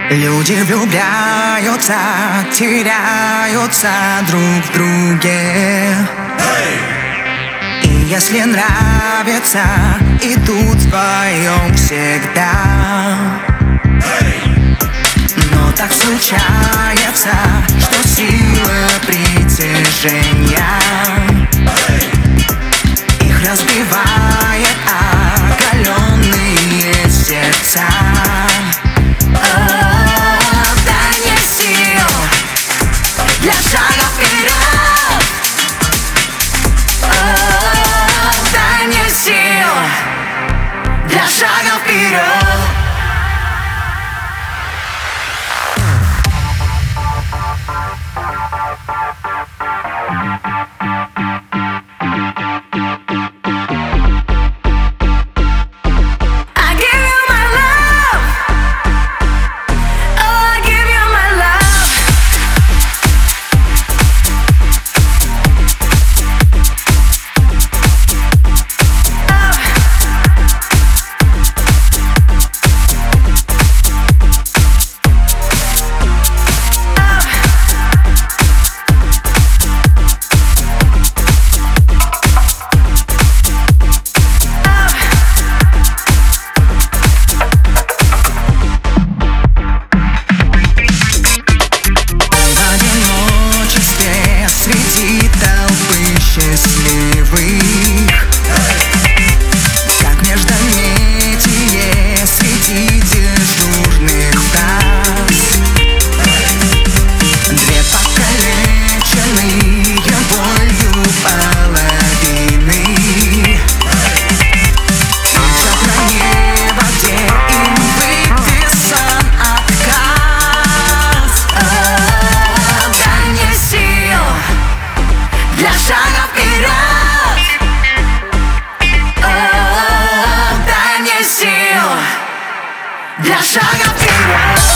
Люди влюбляются, теряются друг в друге. И если нравится, идут вдвоем всегда. Но так случается, что сила притяжения их разбивает оголенные сердца. Дай мне сил для шага вперед. Дай мне сил для шага вперед. Для шага вперед.